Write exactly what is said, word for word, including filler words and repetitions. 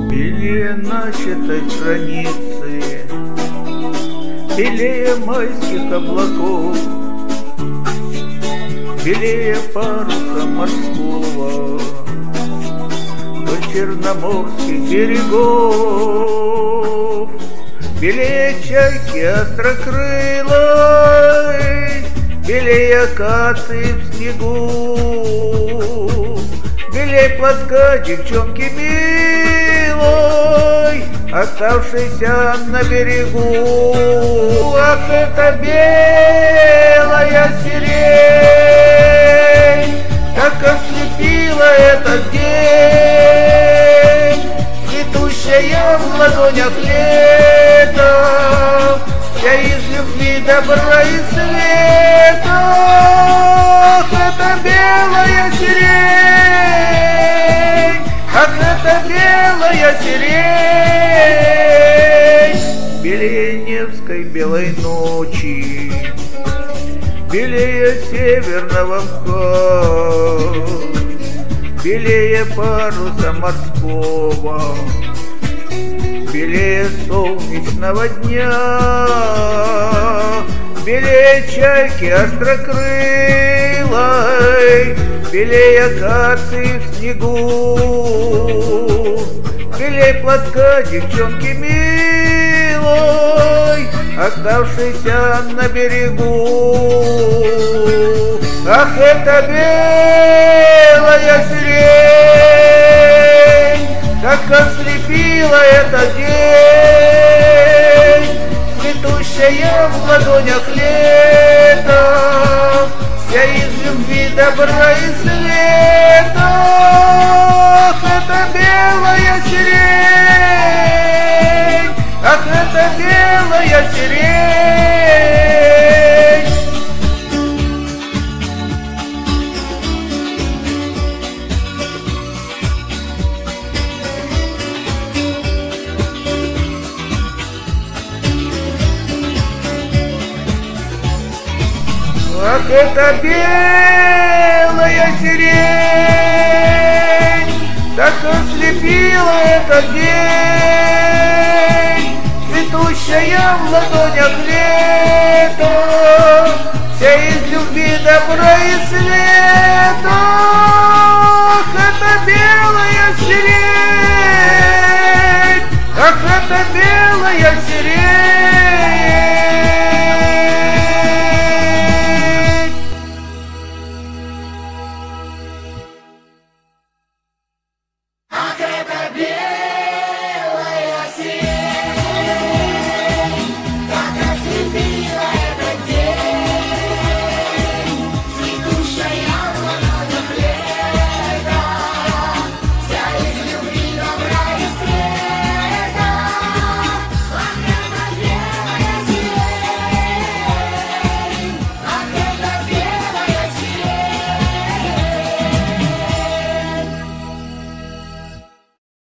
Белее начатой страницы, белее майских облаков, белее паруса морского вдоль черноморских берегов, белее чайки острокрылой, белее акации в снегу, белее платка девчонки милой, оставшейся на берегу. Ах, это белая сирень, как ослепила этот день, цветущая в ладонях лета, вся из любви, добра и света. Ах, это белая сирень, ах, это белая сирень, белее Невской белой ночи, белее северного мха, белее паруса морского, белее солнечного дня, белее чайки острокрылой, белее акации в снегу, белее платка девчонки милой, оставшейся на берегу. Ах, это белая сирень, как ослепила этот день, цветущая в ладонях лета, вся из любви, добра и света. Ах, это белая сирень, ах, это белая сирень. Ах, это белая сирень, так ослепила этот день, цветущая в ладонях лета, вся из любви, добра и света. Ах, это белая